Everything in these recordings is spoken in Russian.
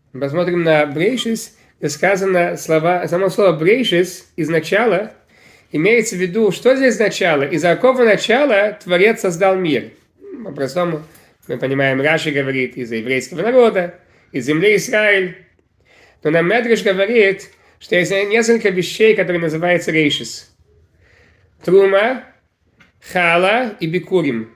Посмотрим на Брейшис, где сказано само слово Брейшис изначала, имеется в виду, что здесь начало? Из-за какого начала Творец создал мир? По-простому, мы понимаем, Раши говорит, из-за еврейского народа, из земли Израиль. Но нам Медриш говорит, что есть несколько вещей, которые называются Рейшис. Трума, Хала и Бикурим.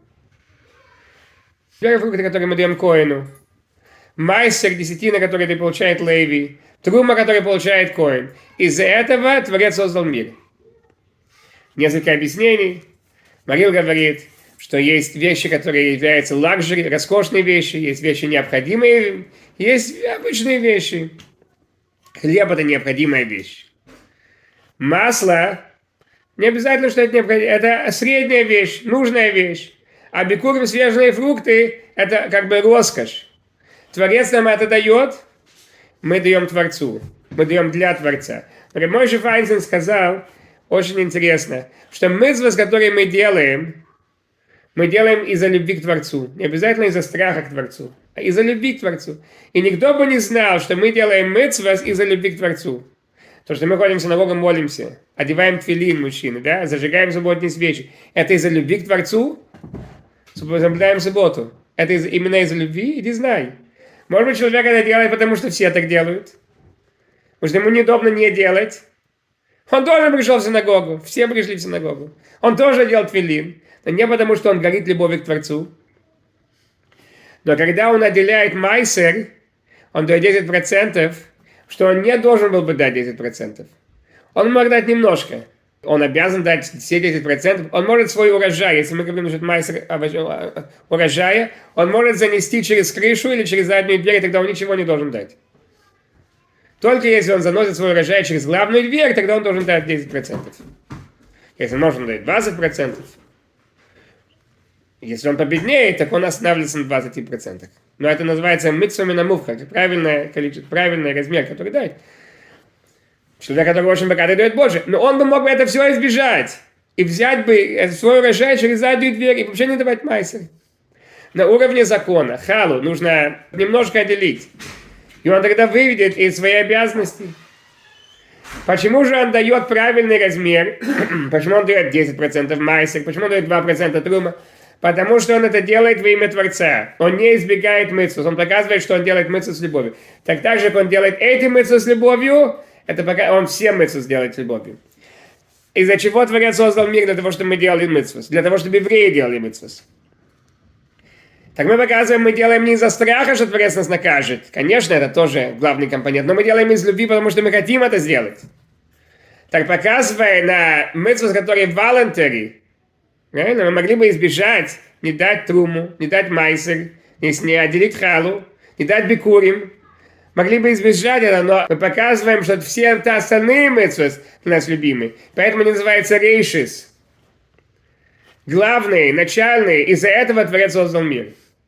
Первые фрукты, которые мы даем Коину. Майсер, десятина, который ты получает Леви. Трума, который получает Коин. Из-за этого Творец создал мир. Несколько объяснений. Марил говорит, что есть вещи, которые являются лакжери, роскошные вещи, есть вещи необходимые, есть обычные вещи. Хлеб – это необходимая вещь. Масло – не обязательно, что это необходимо, это средняя вещь, нужная вещь. А бикурим, свежие фрукты – это как бы роскошь. Творец нам это дает, мы даем Творцу, мы даем для Творца. Мойше Файнзен сказал, очень интересно, что мицвы, которые мы делаем из-за любви к Творцу. Не обязательно из-за страха к Творцу, а из-за любви к Творцу. И никто бы не знал, что мы делаем мицвы из-за любви к Творцу. То, что мы ходим в синагогу, молимся, одеваем тфилин мужчины, да, зажигаем субботние свечи. Это из-за любви к Творцу? Соблюдаем субботу. Это именно из-за любви? Иди знай. Может быть, человек это делает, потому что все так делают. Потому что ему неудобно не делать. Он тоже пришел в синагогу. Все пришли в синагогу. Он тоже делал тфилин. Но не потому, что он горит любовью к Творцу. Но когда он отделяет майсер, он дает 10%, что он не должен был бы дать 10%. Он может дать немножко. Он обязан дать все 10%. Он может свой урожай, если мы говорим насчет майсер урожая, он может занести через крышу или через заднюю дверь, и тогда он ничего не должен дать. Только если он заносит свой урожай через главную дверь, тогда он должен дать 10%. Если он может дать 20%, если он победнее, так он останавливается на 20%. Но это называется митсуми намувха, правильное количество, правильный размер, который дает. Человек, который очень богатый, дает больше. Но он бы мог бы это все избежать. И взять бы свой урожай через заднюю дверь и вообще не давать майсер. На уровне закона, халу, нужно немножко отделить. И он тогда выведет из своей обязанности. Почему же он дает правильный размер? Почему он дает 10% майсер? Почему он дает 2% трума? Потому что он это делает во имя Творца. Он не избегает митцвот. Он показывает, что он делает митцвот с любовью. Так же, как он делает эти митцвот с любовью, это пока он все митцвот делает с любовью. Из-за чего Творец создал мир? Для того, чтобы мы делали митцвот. Для того, чтобы евреи делали митцвот. Так мы показываем, мы делаем не из-за страха, что Творец нас накажет. Конечно, это тоже главный компонент. Но мы делаем из любви, потому что мы хотим это сделать. Так показывая на митцвот, которые voluntary, мы могли бы избежать, не дать труму, не дать майсер, не отделить халу, не дать бикурим. Могли бы избежать это, но мы показываем, что все остальные митцвот для нас любимы. Поэтому они называются рейшис. Главные, начальные. Из-за этого Творец создал мир.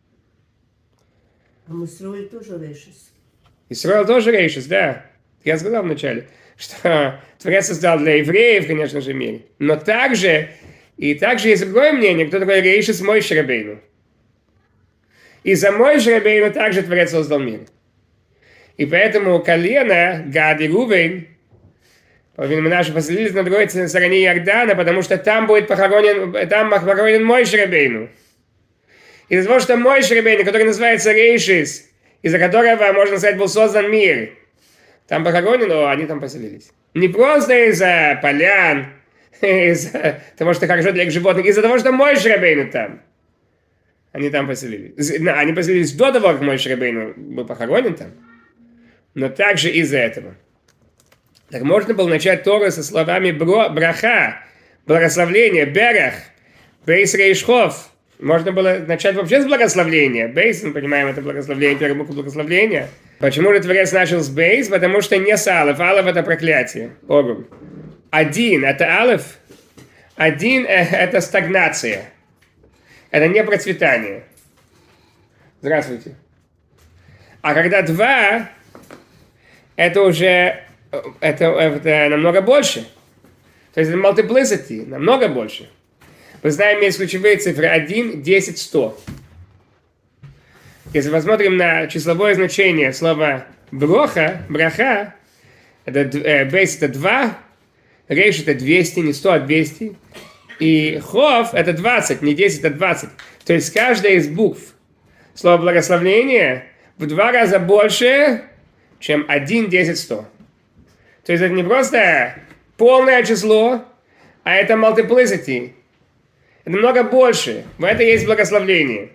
А Исраиль тоже рейшис. Исраиль тоже рейшис, да. Я сказал вначале, что Творец создал для евреев, конечно же, мир. Но также есть другое мнение, кто такой рейшис Мойше Рабейну. И за Мойше Рабейну также Творец создал мир. И поэтому колено Гад и Рувейн, половина наши поселились на другой стороне Иордана, потому что там будет похоронен Мойше Рабейну. Из-за того, что Мойше Рабейну, который называется Рейшис, из-за которого, можно сказать, был создан мир, там похоронен, но они там поселились. Не просто из-за полян, из-за того, что хорошо для их животных, из-за того, что Мойше Рабейну там. Они там поселились. Они поселились до того, как Мойше Рабейну был похоронен там. Но также из-за этого. Так можно было начать Тору со словами браха, благословление, берах, бейс рейшхов. Можно было начать вообще с благословления. Бейс, мы понимаем, это благословление, первая буква благословления. Почему же Творец начал с бейс? Потому что не с алеф. Алеф это проклятие. Огум. Один это алеф. Один это стагнация. Это не процветание. Здравствуйте. А когда два, это уже это намного больше. То есть multiplicity намного больше. Мы знаем, есть ключевые цифры 1, 10, 100. Если посмотрим на числовое значение слова браха, это бейс это 2, рейш это 200, не 100, а 200. И хов это 20, не 10, а 20. То есть каждая из букв слова благословения в 2 раза больше, чем 1, 10, 100. То есть это не просто полное число, а это multiplicity. Это много больше. В этом есть благословление.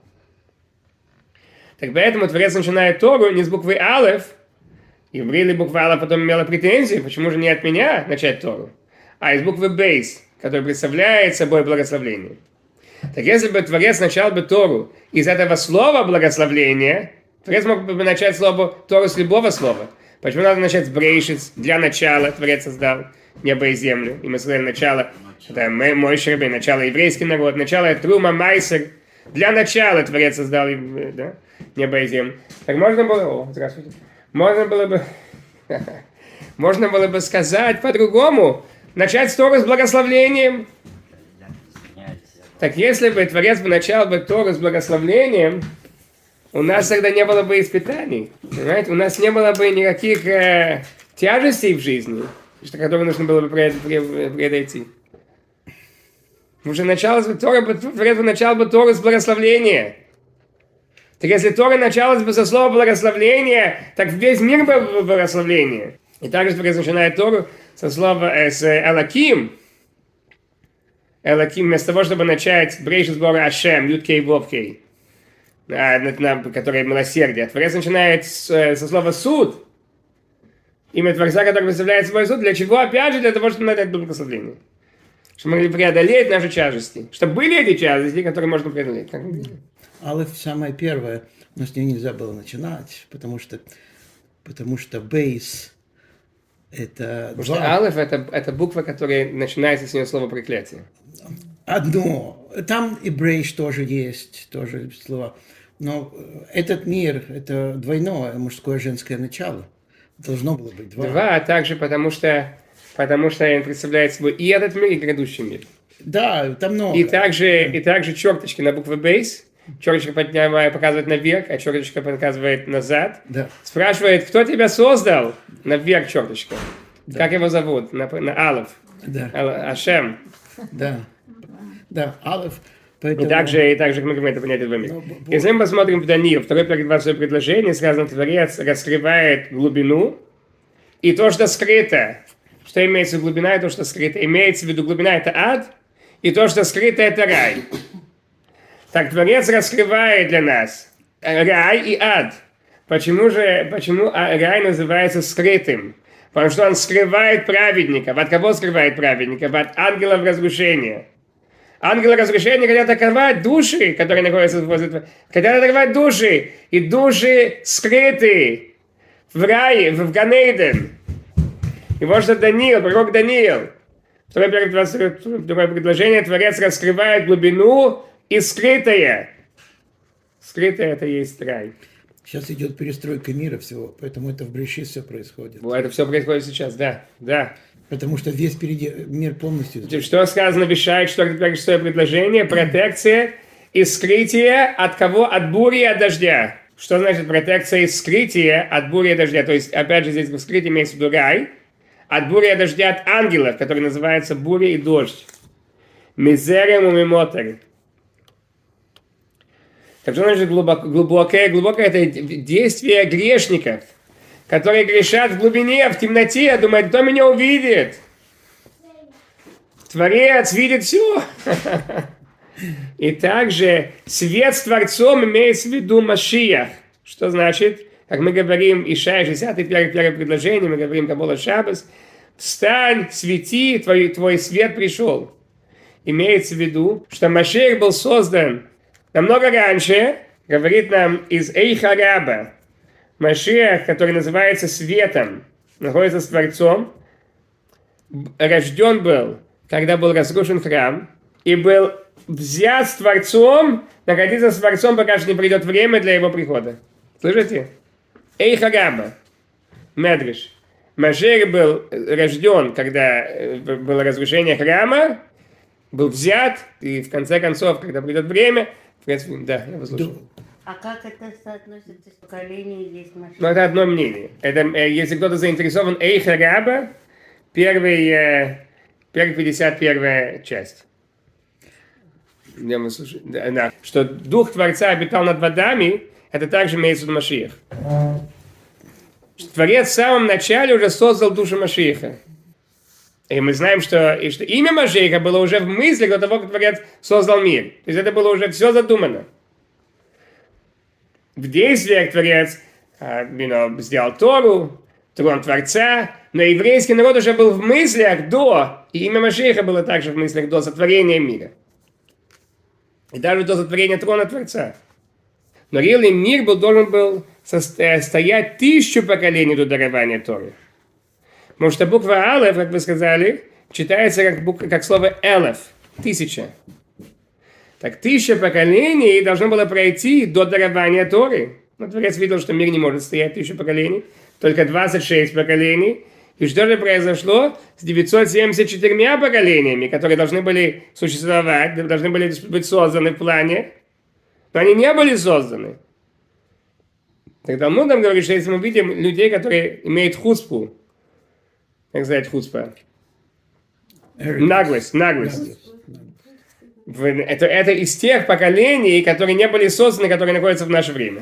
Так поэтому Творец начинает Тору не с буквы Алеф. Евреи буква Алеф потом имела претензии, почему же не от меня начать Тору, а из буквы Бейс, которая представляет собой благословление. Так если бы Творец начал бы Тору из этого слова благословения, Творец мог бы начать слово Тору с любого слова. Почему надо начать с Брейшис? Для начала Творец создал небо и землю. И мы сказали начало, это мой шербей, начало еврейский народ, начало Трума Майсер. Для начала Творец создал да, небо и землю. Так можно было... здравствуйте. Можно было бы сказать по-другому. Начать с Тору с благословлением. Так если бы Творец бы начал бы Тору с благословением, у нас тогда не было бы испытаний. Понимаете? У нас не было бы никаких тяжестей в жизни, которые нужно было бы преодолеть. Уже началось бы Творец бы начал бы Тору с благословения. Так если Тора началась бы со слова благословения, так весь мир был бы благословение. И также Творец начинает Тору со слова с Элаким. Элаким, вместо того, чтобы начать Брейшис Бора Ашем, Юткей Вовкей, который милосердие. Творец начинает со слова суд. Имя Творца, который представляет свой суд. Для чего? Опять же, для того, чтобы надать благословение. Чтобы мы могли преодолеть наши тяжести. Чтобы были эти тяжести, которые можно преодолеть. Алеф самое первое, но с нее нельзя было начинать, потому что бейс это... Потому что Алеф это буква, которая начинается с нее слово проклятие. Одно. Там и брейш тоже есть, тоже слова. Но этот мир, это двойное, мужское и женское начало. Должно было быть два. Два, а также потому что он представляет собой и этот мир, и грядущий мир. Да, там много. И также черточки на букве бейс. Черточка показывает наверх, а черточка показывает назад. Да. Спрашивает, кто тебя создал? Наверх черточка. Да. Как его зовут? На Алеф. Да. Ашем. Да. Да, Алеф. Поэтому... И также мы говорим это понятие двумя. Если мы посмотрим в Даниил, второе предложение, сказано, Творец раскрывает глубину и то, что скрыто. Что имеется в виду глубина и то, что скрыто? Имеется в виду глубина это ад, и то, что скрыто это рай. Так Творец раскрывает для нас рай и ад. Почему рай называется скрытым? Потому что он скрывает праведников. От кого скрывает праведников? От ангелов разрушения. Ангелы разрушения хотят атаковать души, которые находятся возле Творца. Хотят атаковать души. И души скрыты в рае, в Ганейден. И вот что Даниил, пророк Даниил. Второе предложение. Творец раскрывает глубину и скрытое. Скрытое это есть рай. Сейчас идет перестройка мира всего, поэтому это в Брешит все происходит. Это все происходит сейчас, да. Потому что весь впереди мир полностью... Что сказано, обещает, что это шестое предложение? Протекция и скрытие от кого? От бури и от дождя. Что значит протекция и скрытие от бури и дождя? То есть, опять же, здесь в скрытии имеется в виду рай. От бури и дождя от ангелов, который называется буря и дождь. Мизерем у мимотер. Так что значит глубокое? Глубокое это действие грешников, которые грешат в глубине, в темноте, думают, кто меня увидит? Творец видит все. И также свет с Творцом имеется в виду Машиах. Что значит? Как мы говорим, Ишая 61 предложение, мы говорим Кабола Шаббас, встань, свети, твой свет пришел. Имеется в виду, что Машиах был создан намного раньше, говорит нам из Эйхараба, Машиах, который называется светом, находится с Творцом, рожден был, когда был разрушен храм, и был взят с Творцом, находиться с Творцом, пока что не придет время для его прихода. Слышите? Эйхараба, Медриш. Машиах был рожден, когда было разрушение храма, был взят, и в конце концов, когда придет время, да, я вас слушаю. А как это соотносится с поколением здесь машин? Но это одно мнение. Это, если кто-то заинтересован, Эйха Раба, первая 51 часть. Где мы слушаем? Да. Что Дух Творца обитал над водами, это также имеется в виду Машиах. Творец в самом начале уже создал душу Машиаха. И мы знаем, что имя Машиаха было уже в мыслях до того, как Творец создал мир. То есть это было уже все задумано. В действиях Творец сделал Тору, трон Творца, но еврейский народ уже был в мыслях до, и имя Машиаха было также в мыслях до сотворения мира. И даже до сотворения трона Творца. Но реальный мир должен был стоять 1000 поколений до дарования Торы. Потому что буква Алеф, как вы сказали, читается как слово Элеф, 1000. Так 1000 поколений должно было пройти до дарования Торы. Но Творец видел, что мир не может стоять 1000 поколений, только 26 поколений. И что же произошло с 974 поколениями, которые должны были существовать, должны были быть созданы в плане, но они не были созданы. Так Талмуд нам говорит, что если мы видим людей, которые имеют хуцпу, как сказать хуцпа? Наглость. Это из тех поколений, которые не были созданы, которые находятся в наше время.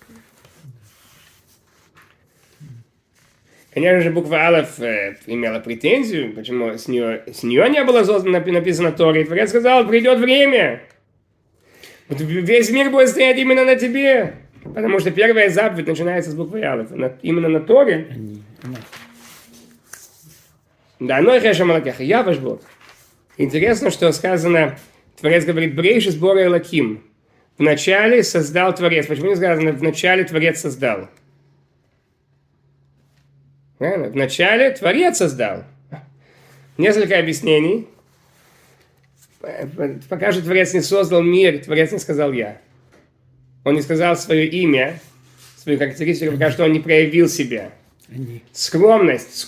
Конечно же, буква Алеф имела претензию, почему с нее не было написано Тора. И Творец сказал, придет время. Вот весь мир будет стоять именно на тебе. Потому что первая заповедь начинается с буквы Алеф. Именно на Торе. Да, но я ваш Бог. Интересно, что сказано, Творец говорит, Брейшис Бора Элоким. Вначале создал Творец. Почему не сказано, вначале Творец создал? Вначале Творец создал. Несколько объяснений. Пока же Творец не создал мир, Творец не сказал «я». Он не сказал свое имя, свою характеристику, пока что он не проявил себя. Скромность.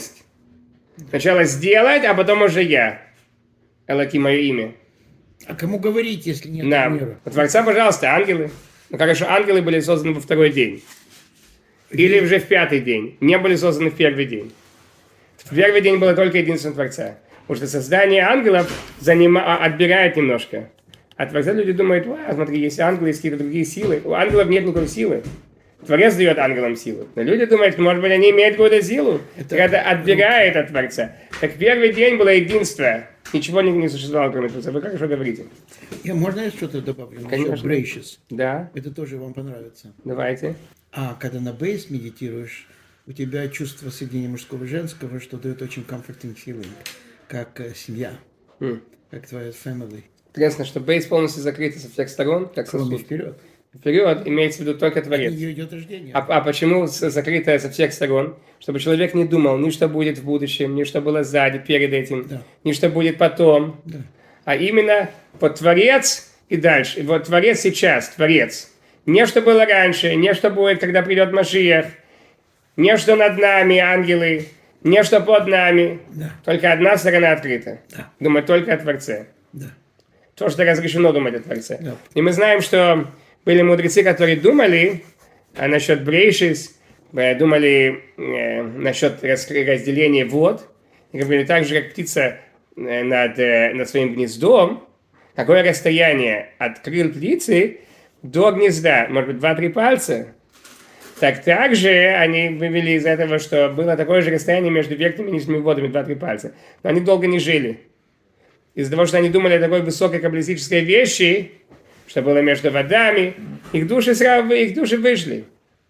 Сначала сделать, а потом уже «я». Элоки, мое имя. А кому говорить, если нет мира? У Творца, пожалуйста, ангелы. Ну, хорошо, ангелы были созданы во второй день. Или уже в 5-й день. Не были созданы в 1-й день. В 1-й день было только единство Творца. Потому что создание ангелов отбирает немножко. А Творца люди думают, смотри, есть ангелы, есть какие-то другие силы. У ангелов нет никакой силы. Творец дает ангелам силу. Но люди думают, может быть, они имеют какую-то силу. Это отбирает от Творца. Так в 1-й день было единство. Ничего не существовало, кроме Творца. Вы хорошо говорите. Можно я что-то добавлю? Конечно. Gracious. Да. Это тоже вам понравится. Давайте. А когда на бейс медитируешь, у тебя чувство соединения мужского и женского, что дает очень comforting feeling, как семья, как твоя family. Интересно, что бейс полностью закрыт со всех сторон, как Кроме сосуд. вперед. Вперед имеется в виду только Творец. От нее идет рождение. А почему закрыто со всех сторон? Чтобы человек не думал ни что будет в будущем, ни что было сзади, перед этим, ни что будет потом. Да. А именно вот Творец и дальше. И вот Творец сейчас, Творец. Не что было раньше, не что будет, когда придет Машиах, не что над нами ангелы, не что под нами. Да. Только одна сторона открыта. Да. Думать только о Творце. Да. То, что разрешено думать о Творце. Да. И мы знаем, что были мудрецы, которые думали насчет Брейшис, думали насчет разделения вод. И говорили, так же, как птица над своим гнездом, какое расстояние от крыл птицы до гнезда, может быть, 2-3 пальца. Также они вывели из этого, что было такое же расстояние между верхними и нижними водами, 2-3 пальца. Но они долго не жили. Из-за того, что они думали о такой высокой каббалистической вещи, что было между водами, их души вышли.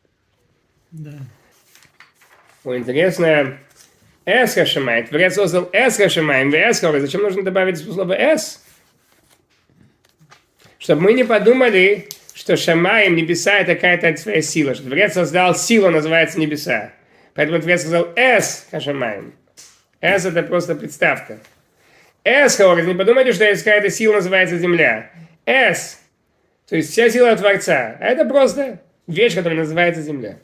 Да. Интересно, Эс Хашамай. Творец создал Эс Хашамай, Эс Хора. Зачем нужно добавить слово Эс? Чтобы мы не подумали, что Шамаем, небеса, это какая-то своя сила. Что Творец создал силу, называется небеса. Поэтому Творец сказал Эс Хашамаем. Эс это просто представка. Эс Хора, не подумайте, что есть какая-то сила, называется земля. Эс. То есть вся сила Творца. А это просто вещь, которая называется земля.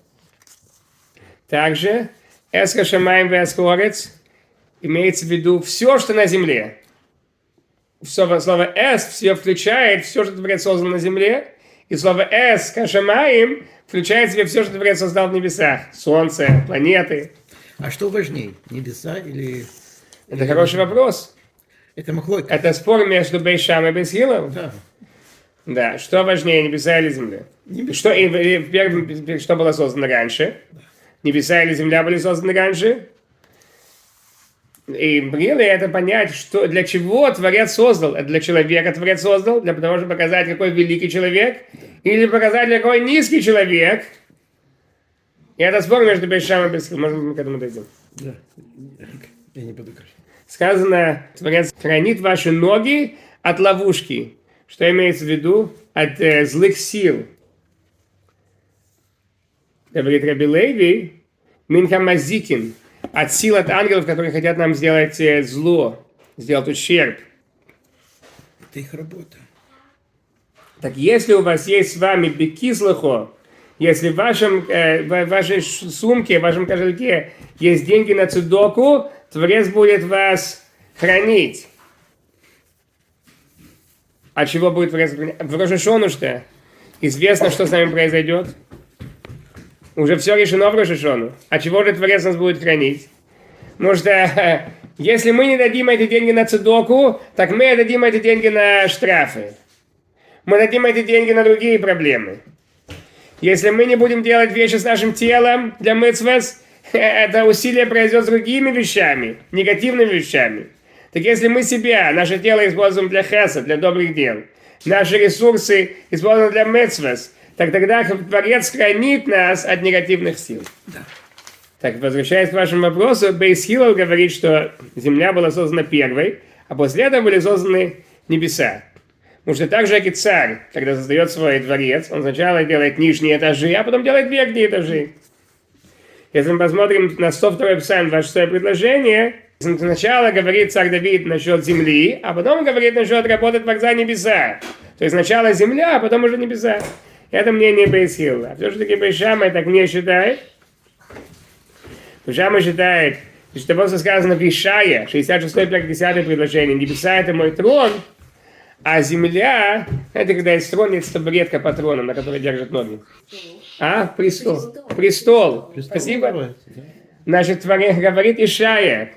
Также Эс Хашамаем Эс Хорец имеется в виду все, что на земле. Слово «эс» все включает все, что Творец создал на земле, И слово «эс», «кашамаим» включает в себя все, что Творец создал в небесах. Солнце, планеты. А что важнее, небеса или... Это хороший вопрос. Это махлойка. Это спор между Бейт Шамай и Бейт Хиллел. Да. Да, что важнее, небеса или земля? Что, что было создано раньше? Небеса или земля были созданы раньше? И really, это понять, что, для чего Творец создал. Это для человека Творец создал, для того, чтобы показать, какой великий человек, или показать, какой низкий человек. И это спор между Бейт Шамай и Бейт Хиллел. Может, мы к этому дойдем. Да. Я не буду говорить. Сказано, Творец хранит ваши ноги от ловушки. Что имеется в виду? От злых сил. Говорит Раби Леви, Минхамазикин, от сил от ангелов, которые хотят нам сделать зло, сделать ущерб. Это их работа. Так если у вас есть с вами бекислахо, если в вашей сумке, в вашем кошельке есть деньги на цудоку, Творец будет вас хранить. А чего будет Творец хранить? В Рош ха-Шана что? Известно, что с нами произойдет. Уже все решено в Рош ха-Шану. А чего же Творец нас будет хранить? Потому что если мы не дадим эти деньги на цудоку, так мы дадим эти деньги на штрафы. Мы дадим эти деньги на другие проблемы. Если мы не будем делать вещи с нашим телом для мицвос, это усилие произойдет с другими вещами, негативными вещами. Так если мы себя, наше тело используем для хеса, для добрых дел, наши ресурсы используем для мицвос, так тогда Творец хранит нас от негативных сил. Да. Так, возвращаясь к вашему вопросу, Бейт Хиллел говорит, что земля была создана первой, а после этого были созданы небеса. Потому что так же, как и царь, когда создает свой дворец, он сначала делает нижние этажи, а потом делает верхние этажи. Если мы посмотрим на 102-й псалм, 26-е предложение, сначала говорит царь Давид насчет земли, а потом говорит насчет работы Творца небеса. То есть сначала земля, а потом уже небеса. Это мнение Бейт Хиллела. А все-таки Бейт Шамай так не считает. Бейт Шамай считает, что просто сказано в Ишае, 66-50 предложение, небеса это мой трон, а земля это когда есть трон, есть табуретка по трону, на которой держат ноги. А? Престол. Престол. Спасибо. Значит, говорит Ишая,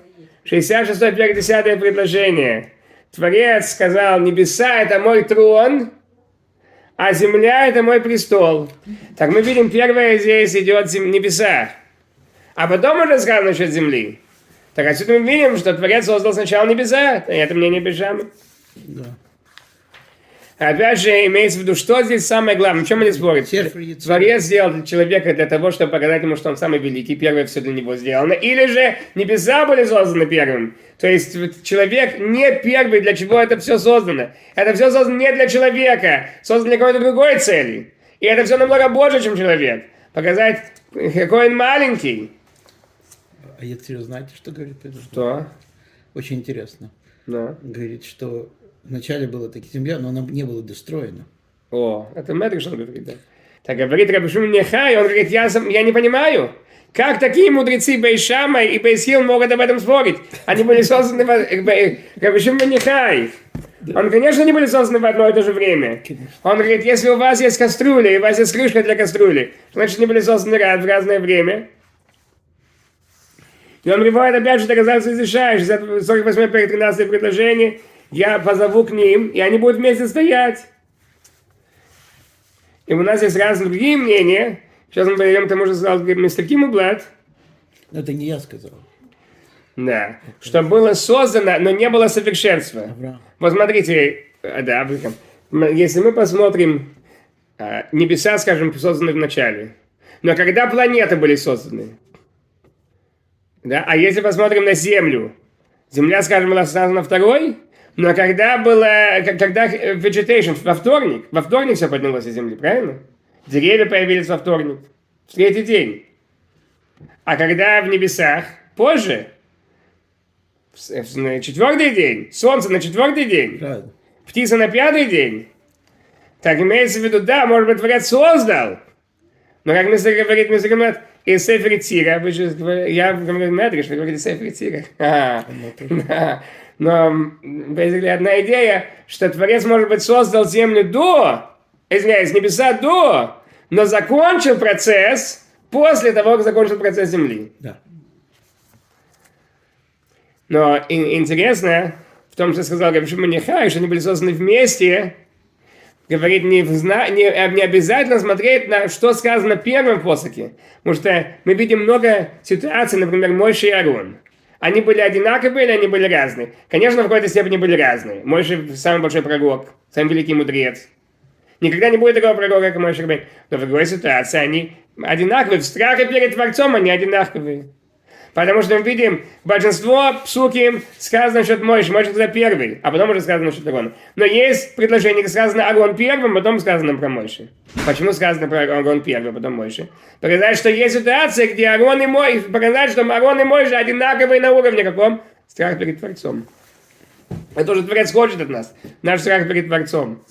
66-50 предложение. Творец сказал, небеса это мой трон, а земля это мой престол. Так мы видим, первое здесь идет небеса, а потом уже сказано насчет земли. Так отсюда мы видим, что Творец создал сначала небеса, это мнение Бейт Шамай. Да. Опять же, имеется в виду, что здесь самое главное, в чем они спорят? Творец сделал человека для того, чтобы показать ему, что он самый великий, первое все для него сделано, или же небеса были созданы первым. То есть человек не первый, для чего это все создано. Это все создано не для человека, создано для какой-то другой цели. И это все намного больше, чем человек. Показать, какой он маленький. А Ецир, знаете, что говорит? Что? Очень интересно. Да. Говорит, что вначале была такая земля, но она не была достроена. О, это Медриш он говорит, да. Так говорит Раби Шимон Нехай, он говорит, я не понимаю, как такие мудрецы Бейт Шамай и Бейт Хиллел могут об этом спорить. Они были созданы Раби Шимон Нехай. Он, конечно, не были созданы в одно и то же время. Он говорит, если у вас есть кастрюля, и у вас есть крышка для кастрюли, значит, они были созданы в разное время. И он приводит опять же доказательства из Ишая, 48-13 предложение. Я позову к ним, и они будут вместе стоять. И у нас есть разные другие мнения. Сейчас мы перейдем к тому, что сказал мистер Киммелблат. Это не я сказал. Да. Что было создано, но не было совершенства. Вот смотрите, да, Авраам. Если мы посмотрим, небеса, скажем, созданы в начале. Но когда планеты были созданы? Да? А если посмотрим на Землю, Земля, скажем, была создана второй, но когда vegetation, во вторник все поднялось из Земли, правильно? Деревья появились во вторник, в третий день. А когда в небесах, позже, на четвертый день, Солнце на четвертый день, Правильно. птица на пятый день, так имеется в виду, да, может быть, Творец создал, но как говорит мистер Киммелблат, из Сефер Ицира, я говорю Медриш, вы говорите Сефер Ицира. Но, basically, одна идея, что Творец, может быть, создал землю до извиняюсь, небеса до, но закончил процесс после того, как закончил процесс земли. Да. Но интересно, в том, что сказал Рав Шимон Йохай, что они были созданы вместе, говорит, не обязательно смотреть на что сказано в первом посоке. Потому что мы видим много ситуаций, например, Мойше и Аарон. Они были одинаковые или они были разные? Конечно, в какой-то степени были разные. Мойше самый большой пророк, самый великий мудрец. Никогда не будет такого пророка, как Мойше Рабейну. Но в другой ситуации они одинаковые. В страхе перед Творцом они одинаковые. Потому что мы видим, большинство псуким сказано насчет Мойши, Мойши сказал первый, а потом уже сказано насчет Аарона. Но есть предложение, где сказано Аарон первым, потом сказано про Мойши. Почему сказано про Аарон первый, потом Мойши? Показать, что есть ситуация, где Аарон и Мойши, показать, что Аарон и Мойши одинаковые на уровне каком? Страх перед Творцом. Это уже Творец хочет от нас. Наш страх перед Творцом.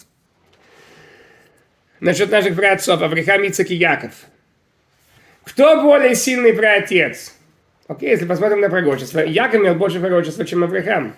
Насчет наших праотцов, Авраам, Ицхак и Яков. Кто более сильный праотец? Окей, если посмотрим на пророчество, Яков имел больше пророчества, чем Авраам.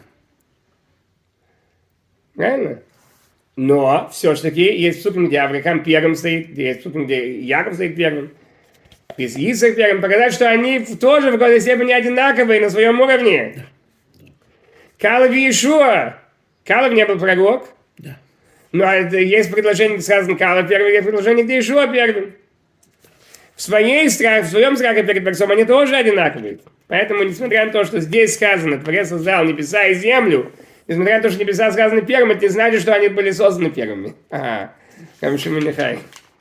Правильно? Но все-таки есть псуким, где Авраам первым стоит, есть псуким, где Яков стоит первым, есть Ицхак первым. Показать, что они тоже в какой-то степени одинаковые на своем уровне. Калев и Иешуа. Калев не был пророк. Да. Но есть предложение, где сказано Калев первый, есть предложение, где Иешуа первым. В своем страхе перед Творцом они тоже одинаковые. Поэтому, несмотря на то, что здесь сказано, Творец создал небеса и землю, несмотря на то, что небеса сказаны первым, это не значит, что они были созданы первыми. Ага. Рав Шимон Йохай.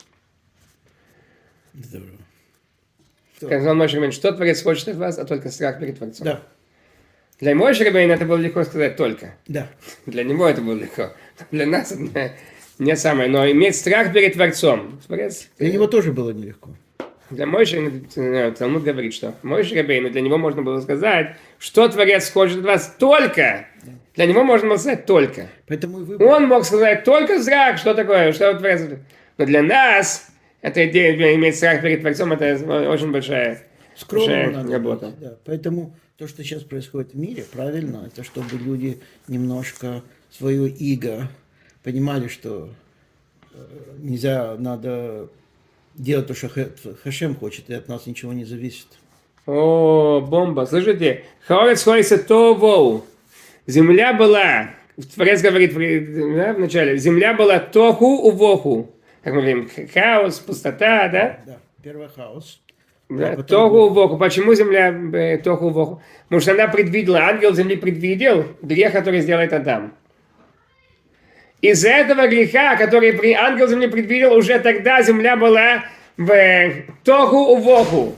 Здорово. Сказал Мойше Рабейну, что Творец хочет от вас, а только страх перед Творцом. Да. Для Мойше Рабейну это было легко сказать только. Да. Для него это было легко. Для нас это не самое. Но иметь страх перед Творцом. Творец, Для него тоже было нелегко. Для Мойше, Талмуд говорит, что Мойше Рабейну, для него можно было сказать, что Творец хочет от вас только. Для него можно было сказать только. Поэтому и выбор. Он мог сказать только страх, что такое, что Творец. Но для нас, эта идея иметь страх перед Творцом, это очень большая Скромно работа. быть, да. Поэтому то, что сейчас происходит в мире, правильно, это чтобы люди немножко свое иго понимали, что нельзя, надо делать то, что Хашем хочет, и от нас ничего не зависит. О, бомба. Слышите? Хаорец хоиса товоу. Земля была, Творец говорит да, в начале, земля была тоху увоху. Как мы говорим, хаос, пустота, да? Да, первый хаос. Да, тоху увоху. Почему земля тоху увоху? Потому что она предвидела, ангел земли предвидел грех, который сделает Адам. Из-за этого греха, который ангел земли предвидел, уже тогда земля была в тоху увоху.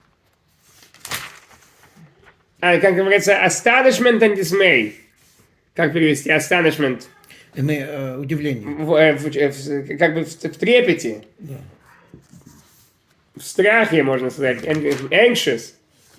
Как говорится, astonishment and dismay. Как перевести astonishment? Удивление. Как бы в трепете. Да. В страхе, можно сказать. Anxious.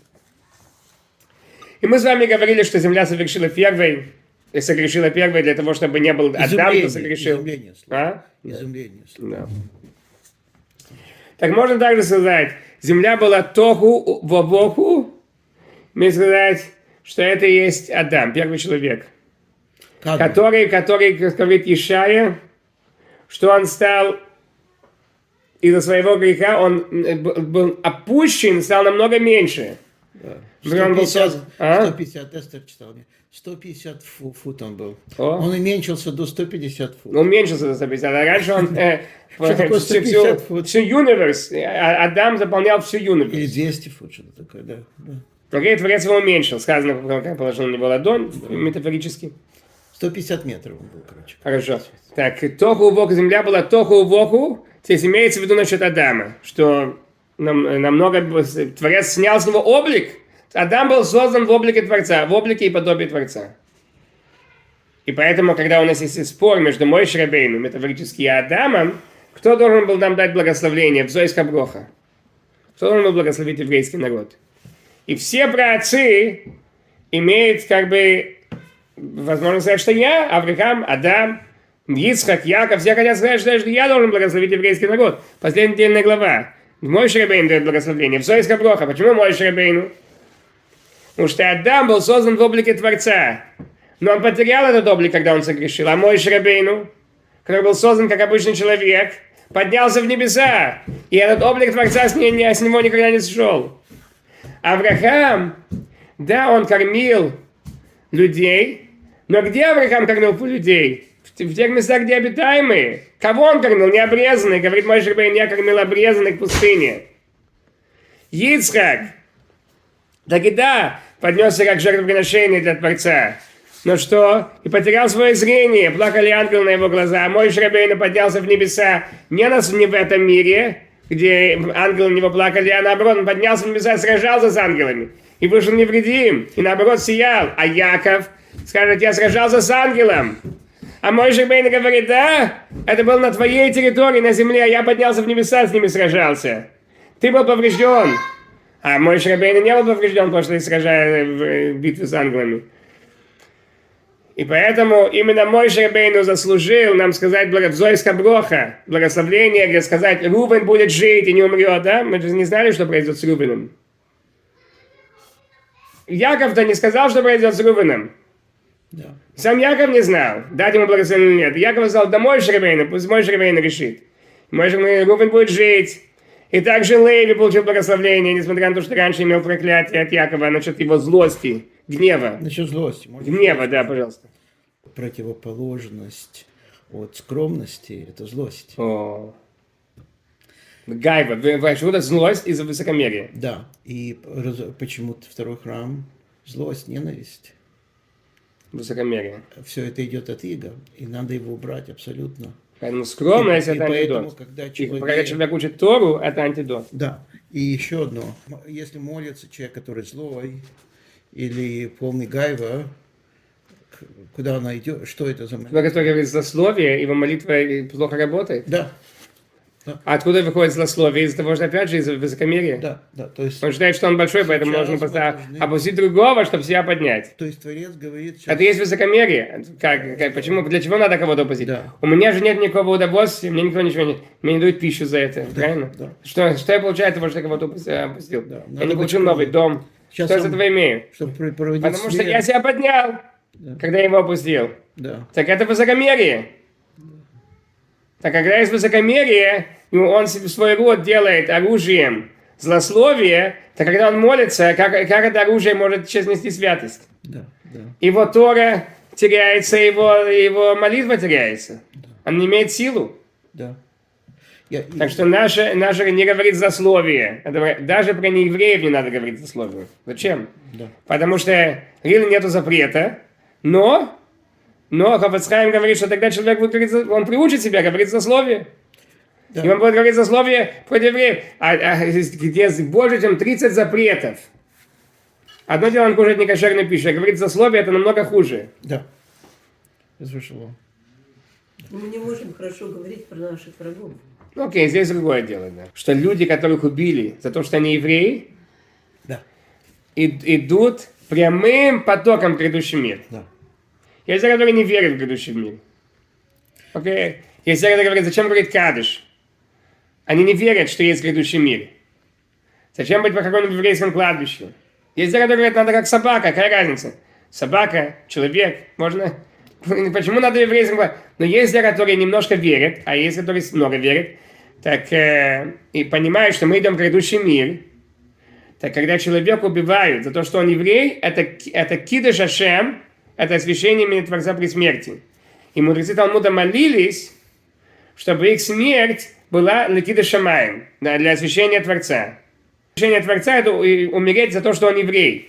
И мы с вами говорили, что земля согрешила первой для того, чтобы не был Адам, кто согрешил. Изумление. Изумление. Да. Так можно также сказать, земля была тоху вовоху, мы сказать, что это и есть Адам, первый человек, который, говорит Ишая, что он стал из-за своего греха, он был опущен, стал намного меньше. Да. Он был 150, Эстер читал мне. 150 фут он был. О. Он уменьшился до 150 фут. Он уменьшился до 150, а раньше он всю universe, Адам заполнял всю universe. Или 200 фут, что-то такое, да. Окей, Творец его уменьшил, сказано, как положил на него ладонь, метафорически. 150 метров он был, короче. Хорошо. Так, тоху увоху, земля была тоху увоху, здесь имеется в виду насчет Адама, что намного Творец снял с него облик. Адам был создан в облике Творца, в облике и подобии Творца. И поэтому, когда у нас есть спор между Мойше Рабейну, метафорически, и Адамом, кто должен был нам дать благословение в Зоис Хаброха? Кто должен был благословить еврейский народ? И все праотцы имеют, как бы, возможность сказать, что я, Авраам, Адам, Ицхак, Яков, все хотят сказать, что я должен благословить еврейский народ. Последняя недельная глава. Мойше Рабейну дает благословение. В Зоис Хаброха. Почему Мойше Рабейну? Потому что Адам был создан в облике Творца. Но он потерял этот облик, когда он согрешил. А Мойше Рабейну который был создан как обычный человек, поднялся в небеса, и этот облик Творца с него никогда не сошел. Авраам, да, он кормил людей, но где Авраам кормил людей? В тех местах, где обитаемые. Кого он кормил? Необрезанных. Говорит, Моше Рабейну, я кормил обрезанных в пустыне. Ицхак, так и да, поднесся как жертвоприношение для Творца. Но что? И потерял свое зрение, плакали ангелы на его глаза. А Моше Рабейну поднялся в небеса не в этом мире, где ангелы на него плакали, а наоборот, он поднялся в небеса, сражался с ангелами. И вышел невредим, и наоборот сиял. А Яков скажет, я сражался с ангелом. А Моше Рабейну говорит, да, это было на твоей территории, на земле, а я поднялся в небеса, с ними сражался. Ты был поврежден. А Моше Рабейну не был поврежден, потому что сражался в битве с ангелами. И поэтому именно Моше Рабейну заслужил нам сказать Зойска Броха, благословление, где сказать, Рувен будет жить и не умрет, да? Мы же не знали, что произойдет с Рувеном. Яков-то не сказал, что произойдет с Рувеном. Да. Сам Яков не знал, дать ему благословение или нет. Яков сказал, да Моше Рабейну, пусть Моше Рабейну решит. Рувен будет жить. И также Леви получил благословение, несмотря на то, что раньше имел проклятие от Якова насчет его злости, гнева. Насчет злости. Гнева, да, пожалуйста. Противоположность от скромности – это злость. О. Гайва, это злость из-за высокомерия. Да, и почему-то второй храм – злость, ненависть. Высокомерие. Все это идет от иго, и надо его убрать абсолютно. Поэтому скромность – это поэтому, антидот. когда Когда человек учит Тору, это антидот. Да, и еще одно. Если молится человек, который злой, или полный гайва, куда она идет, что это за молитва? Человек, который говорит злословие, его молитва плохо работает. Да. А откуда выходит злословие? Из-за того, что, опять же, из-за высокомерия. Да, то есть... Он считает, что он большой, поэтому нужно просто опустить другого, чтобы себя поднять. То есть Творец говорит... Сейчас... Это есть высокомерие. Почему? Для чего надо кого-то опустить? Да. У меня же нет никакого удовольствия, мне никто ничего не... Мне не дают пищу за это, правильно? Да. Что я получаю от того, что я кого-то опустил? Да. Я не получил новый дом. Сейчас что я с этого имею? Чтобы проводить Потому что я себя поднял, когда я его опустил. Да. Так это высокомерие. Так когда есть высокомерие, и он свой род делает оружием злословия, то когда он молится, как это оружие может сейчас нести святость? Да. Его Тора теряется, его молитва теряется. Да. Он не имеет силу. Да. Так что наше не говорит злословие. Даже про неевреев не надо говорить злословие. Зачем? Да. Потому что реально нету запрета, но Хафец Хаим говорит, что тогда человек будет говорить, он приучит себя говорить злословие. Да. И он будет говорить злословие против евреев. Где больше, чем 30 запретов. Одно дело, он кушает некошерную пищу, а говорить злословие, это намного хуже. Да. Разрешено. Мы не можем хорошо говорить про наших врагов. Окей, здесь другое дело, да. Что люди, которых убили за то, что они евреи, Да. идут прямым потоком в грядущий мир. Да. Есть те, которые не верят в грядущий мир. Окей? Есть те, которые говорят, зачем говорить кадыш? Они не верят, что есть грядущий мир. Зачем быть похороненным в еврейском кладбище? Есть те, которые говорят, надо как собака, какая разница? Собака, человек, можно... Почему надо в еврейском кладбище? Но есть те, которые немножко верят, а есть, которые много верят, так, и понимают, что мы идем в грядущий мир. Так когда человека убивают за то, что он еврей, это кидыш Ашем, это освящение имени Творца при смерти. И мудрецы Талмуда молились, чтобы их смерть была лекидыш Шамаим, для освящения Творца. Освящение Творца – это умереть за то, что он еврей.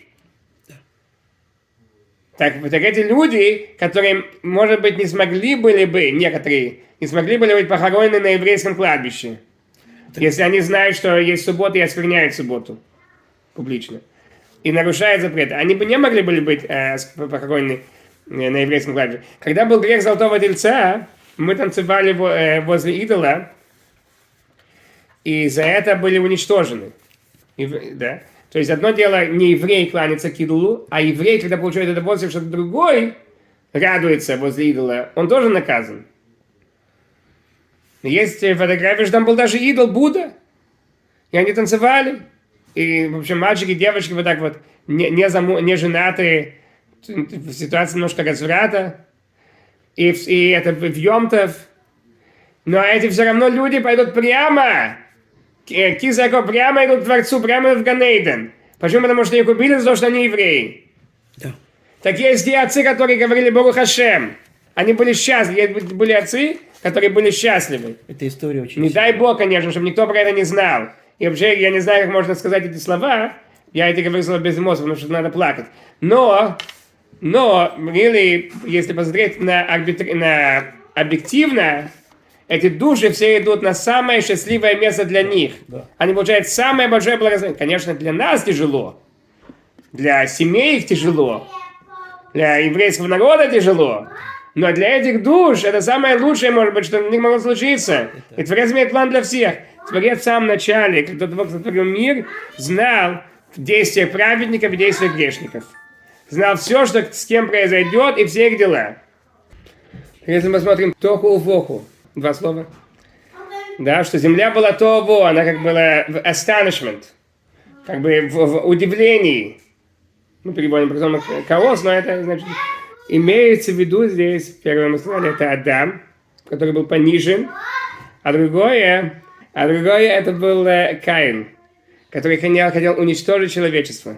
Так эти люди, которые, может быть, не смогли были бы, некоторые, не смогли были быть похоронены на еврейском кладбище, если они знают, что есть суббота и оскверняют субботу публично. И нарушает запрет. Они бы не могли были быть похоронены на еврейском кладбище. Когда был грех Золотого Тельца, мы танцевали возле идола, и за это были уничтожены. Да? То есть одно дело не еврей кланяться к идолу, а еврей, когда получает удовольствие, что другой радуется возле идола, он тоже наказан. Есть фотографии, что там был даже идол Будда, и они танцевали. И, в общем, мальчики и девочки вот так вот, не женатые, в ситуации немножко разврата. И это в Йом-Тов, Но эти все равно люди пойдут прямо. Кисако прямо идут к Творцу, прямо в Ганейден. Почему? Потому что их убили за то, что они евреи. Да. Так есть те отцы, которые говорили Богу Хашем. Они были счастливы. Были отцы, которые были счастливы. Эта история очень Не дай сильная. Бог, конечно, чтобы никто про это не знал. И вообще, я не знаю, как можно сказать эти слова. Я эти говорю слова без эмоций, потому что надо плакать. Но, really, если посмотреть на объективно, эти души все идут на самое счастливое место для них. Да. Они получают самое большое благословение. Конечно, для нас тяжело. Для семей их тяжело. Для еврейского народа тяжело. Но для этих душ это самое лучшее, может быть, что у них могло случиться. И Творец имеет план для всех. Творец в самом начале, когда Бог сотворил мир, знал действия праведников и действия грешников. Знал все, что с кем произойдет, и все их дела. Если мы смотрим Тоху Воху, 2 слова. Да, что земля была Тоху, она как была в astonishment, как бы в удивлении. Мы переводим потом хаос, но это значит... Имеется в виду здесь, первое мы сказали, это Адам, который был понижен, а другое это был Каин, который хотел уничтожить человечество.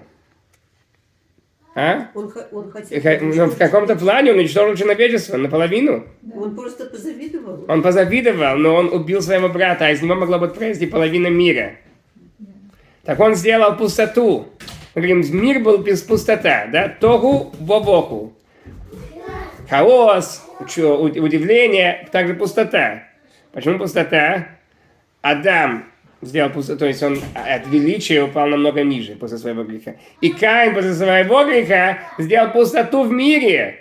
А? Он хотел... Но в каком-то плане он уничтожил человечество наполовину. Он просто позавидовал. Он позавидовал, но он убил своего брата, а из него могло быть произойти половина мира. Так он сделал пустоту. Мы говорим, мир был без пустота, да? Тогу вовоху. Хаос, удивление, также пустота. Почему пустота? Адам сделал пустоту, то есть он от величия упал намного ниже после своего греха. И Каин после своего греха сделал пустоту в мире.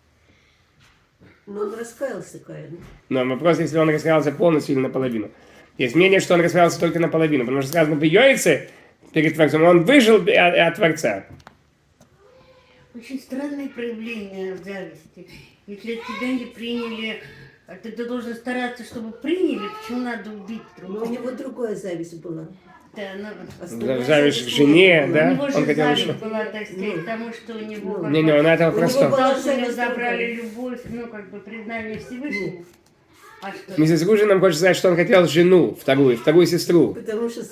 Но он раскаялся, Каин. Но вопрос, если он раскаялся полностью или наполовину. Есть мнение, что он раскаялся только наполовину, потому что сказано в Йоице перед Творцом, он выжил от Творца. Очень странное проявление зависти. Если тебя не приняли, ты должен стараться, чтобы приняли, почему надо убить Но у другого? него другая зависть была. Да, Основная Зависть к зависть жене, была. да? У него же Он хотел зависть еще. была, так сказать, тому, что у него... как Не, бы, он этого У него просто. была потому что у него зависть забрали другая. любовь, ну, как бы, признание Всевышнему. А что? Миссис Гужин нам хочет сказать, что он хотел жену, вторую сестру. Потому что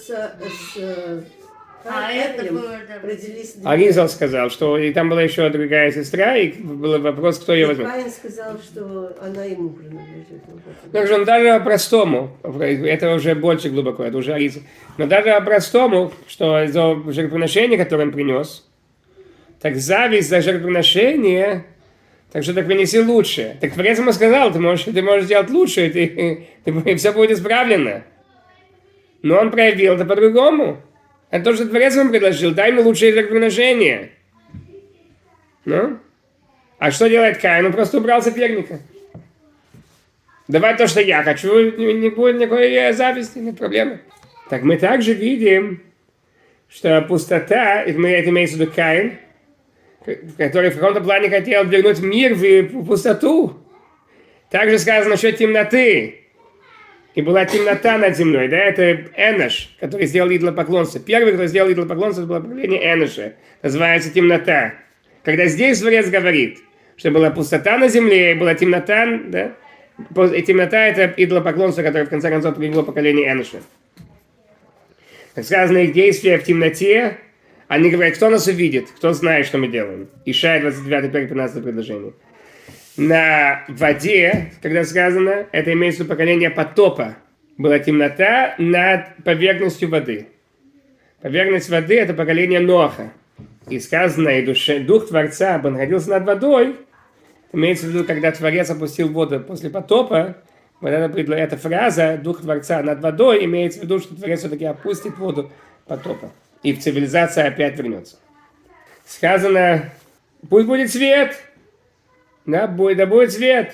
Это было, да. родились... Аризал сказал, что и там была еще другая сестра, и был вопрос, кто ее возьмет. Каин сказал, что она ему принадлежит. Так же он даже по-простому, это уже больше глубоко, это уже Аризал. Но даже по-простому, что за жертвоприношение, которое он принес, так зависть за жертвоприношение, так что так принеси лучше. Так Творец ему сказал, ты можешь сделать лучше, и все будет исправлено. Но он проявил это по-другому. Это то, что Творец ему предложил, дай ему лучшее жертвоприношение. Ну? А что делает Каин? Он просто убрал соперника. Давай то, что я хочу, не будет никакой зависти, нет проблемы. Так мы также видим, что пустота, это имеется в виду Каин, который в каком-то плане хотел вернуть мир в пустоту. Также сказано насчет темноты. И была темнота над землей, да, это Энош, который сделал идолопоклонство. Первый, кто сделал идолопоклонство, это было поколение Эноша. Называется темнота. Когда здесь Творец говорит, что была пустота на земле, и была темнота, да, и темнота это идолопоклонство, которое в конце концов привело поколение Эноша. Как сказано, их действия в темноте, они говорят, кто нас увидит, кто знает, что мы делаем. Ишая 29, 15 предложение. На воде, когда сказано, это имеется в виду поколение потопа. Была темнота над поверхностью воды. Поверхность воды – это поколение Ноаха. И сказано, и дух Творца находился над водой. Имеется в виду, когда Творец опустил воду после потопа, вот эта фраза «дух Творца над водой» имеется в виду, что Творец все-таки опустит воду потопа. И в цивилизация опять вернется. Сказано, пусть будет свет. Да будет свет.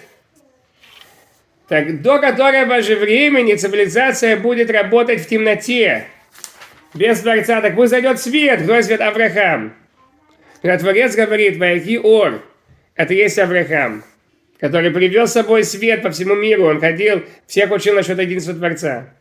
Так, до которого же времени цивилизация будет работать в темноте. Без Творца. Так пусть зайдет свет. Кто свет? Авраам. Когда Творец говорит, «Ваяки Ор», это есть Авраам, который привел с собой свет по всему миру. Он ходил, всех учил насчет единства Творца.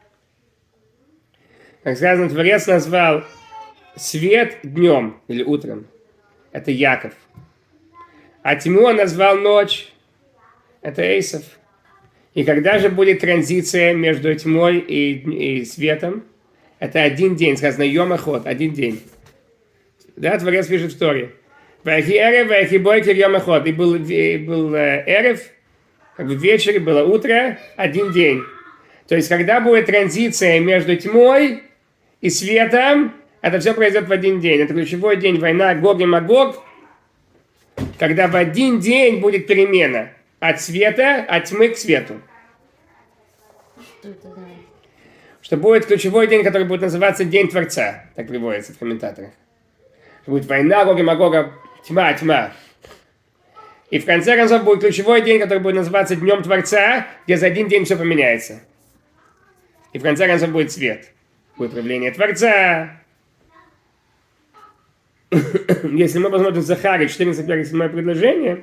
Как сказано, Творец назвал свет днем или утром. Это Яков. А тьму он назвал ночь. Это Эйсов. И когда же будет транзиция между тьмой и светом? Это один день, сказано Йом Эход, один день. Да, Творец пишет в Торе. Вайхи Эрев, вайхи Бойкер Йом Эход. И был Эрев, как бы вечер, было утро, один день. То есть, когда будет транзиция между тьмой и светом, это все произойдет в один день. Это ключевой день, война Гог и Магог, когда в один день будет перемена от света, от тьмы к свету. Что это значит? Что будет ключевой день, который будет называться День Творца, так приводится в комментаторах. Будет война Гога и Магога, тьма. И в конце концов будет ключевой день, который будет называться Днем Творца, где за один день все поменяется. И в конце концов будет свет. Будет проявление Творца. Если мы посмотрим Захария 14:7 предложение,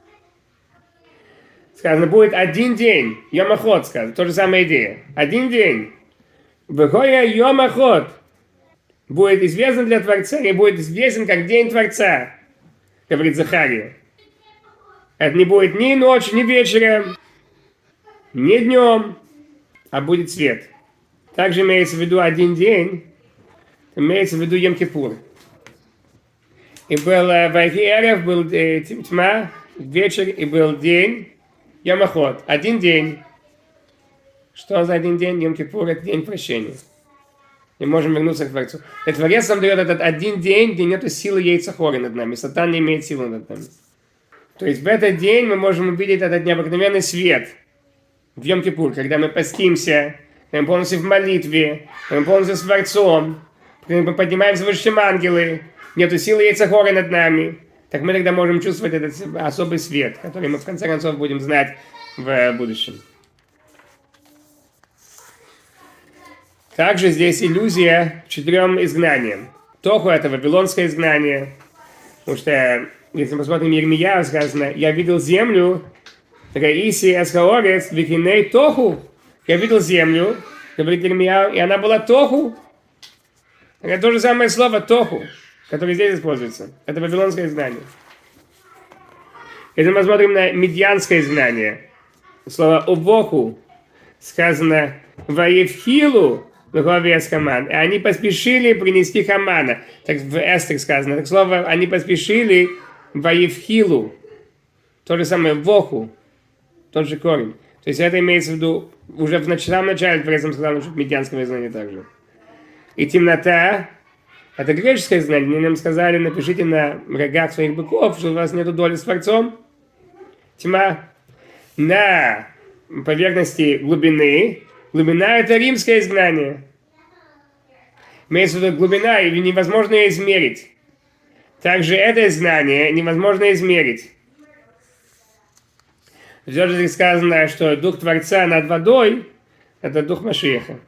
сказано, будет один день, Йом Эход, сказано, то же самая идея. Один день. Выходя Йом Эход будет известен для Творца и будет известен как День Творца, говорит Захария. Это не будет ни ночью, ни вечером, ни днем, а будет свет. Также имеется в виду один день, имеется в виду Йом-Кипур. И был Вайхи Эрев, был тьма, вечер, и был день, Йом Эход. Один день. Что за один день? Йом-Кипур – это день прощения. И можем вернуться к Творцу. И Творец нам дает этот один день, где нет силы Йецер-Хора над нами. Сатан не имеет силы над нами. То есть в этот день мы можем увидеть этот необыкновенный свет в Йом-Кипур, когда мы постимся, когда мы полностью в молитве, когда мы полностью с Творцом, когда мы поднимаемся выше, чем ангелы, нету силы Йецер-Хора над нами. Так мы тогда можем чувствовать этот особый свет, который мы в конце концов будем знать в будущем. Также здесь иллюзия 4 изгнаниям. Тоху – это вавилонское изгнание. Потому что, если мы посмотрим Йермияу, сказано, я видел землю, Раиси Эсхаорец, Викиней Тоху. Я видел землю, говорит Йермияу, и она была Тоху. Это то же самое слово Тоху, которое здесь используется. Это вавилонское изгнание. Если мы смотрим на медьянское изгнание, слово Овоху, сказано Ваевхилу, и они поспешили принести Хамана. Так в Эстер сказано. Так слово, они поспешили Ваевхилу. То же самое Воху. Тот же корень. То есть это имеется в виду уже в самом начале, Творец сказал, что медианского знания также. И темнота, это греческое знание. Они нам сказали, напишите на рогах своих быков, что у вас нету доли с Творцом. Тьма. На поверхности глубины. Глубина – это римское изгнание. Имеется в виду глубина, ее невозможно измерить. Также это изгнание невозможно измерить. Все же сказано, что Дух Творца над водой – это Дух Машиаха.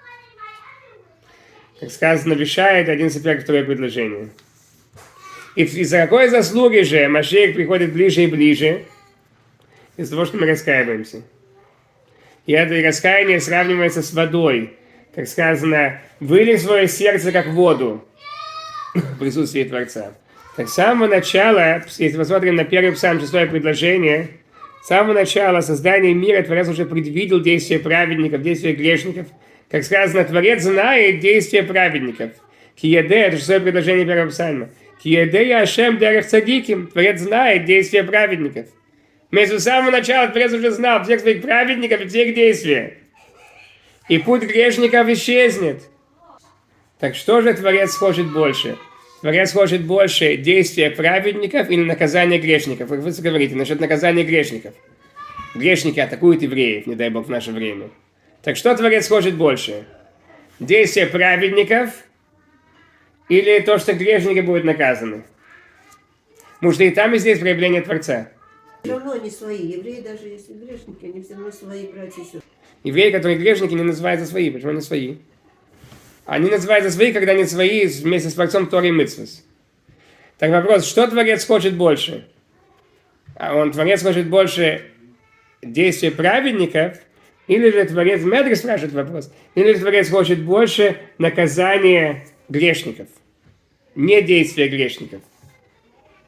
Как сказано, вешает 11:2 предложение. И из-за какой заслуги же Машиах приходит ближе и ближе? Из-за того, что мы раскаиваемся. И это раскаяние сравнивается с водой. Как сказано, вылей свое сердце как воду в присутствии Творца. Так с самого начала, если посмотрим на 1 Псалм 6 предложение, с самого начала создания мира Творец уже предвидел действия праведников, действия грешников. Как сказано, Творец знает действия праведников. Киеде, это 6 предложение 1 Псалма. Киеде я Ашем дерех цадиким. Творец знает действия праведников. Между самого начала Творец уже знал всех своих праведников и всех действий. И путь грешников исчезнет. Так что же Творец хочет больше? Творец хочет больше действия праведников или наказания грешников? Как вы говорите насчет наказания грешников. Грешники атакуют евреев, не дай Бог, в наше время. Так что Творец хочет больше? Действия праведников или то, что грешники будут наказаны? Потому что и там, и здесь проявление Творца. Все равно они свои. Евреи, даже если грешники, они все равно свои братья и сестры. Евреи, которые грешники, не называются свои. Почему они свои? Они называются свои, когда они свои вместе с Творцом Торы и Мицвос. Так вопрос, что Творец хочет больше? Творец хочет больше действия праведников, или же Творец, Медриш спрашивает вопрос, или же Творец хочет больше наказания грешников, не действия грешников.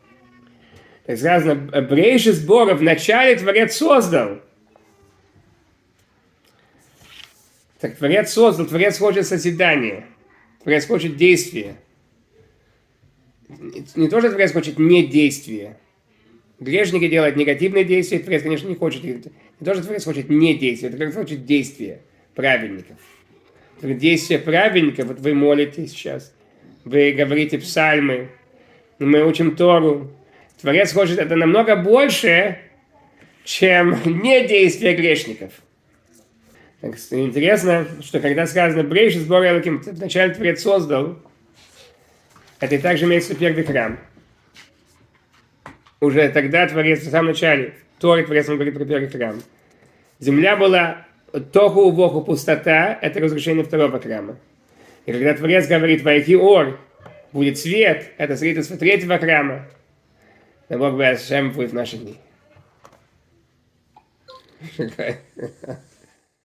Так сказано, Брейши сбора вначале Творец создал. Так Творец создал, Творец хочет созидания, Творец хочет действия. Не то, что Творец хочет не действия. Грешники делают негативные действия, Творец, конечно, не хочет. Не то, что Творец хочет не действия, Творец хочет действия праведников. Действия праведников, вот вы молитесь сейчас, вы говорите псальмы, мы учим Тору. Творец хочет это намного больше, чем не действия грешников. Так, интересно, что когда сказано «Брейшис Бора Элоким», вначале Творец создал, это и также имеется в виду первый храм. Уже тогда Творец, в самом начале, в Торе Творец говорит про первый храм. Земля была тоху воху, пустота, это разрушение второго храма. И когда Творец говорит «Вайки ор», будет свет, это строительство третьего храма. Да Бог бы Ашем будет в наши дни.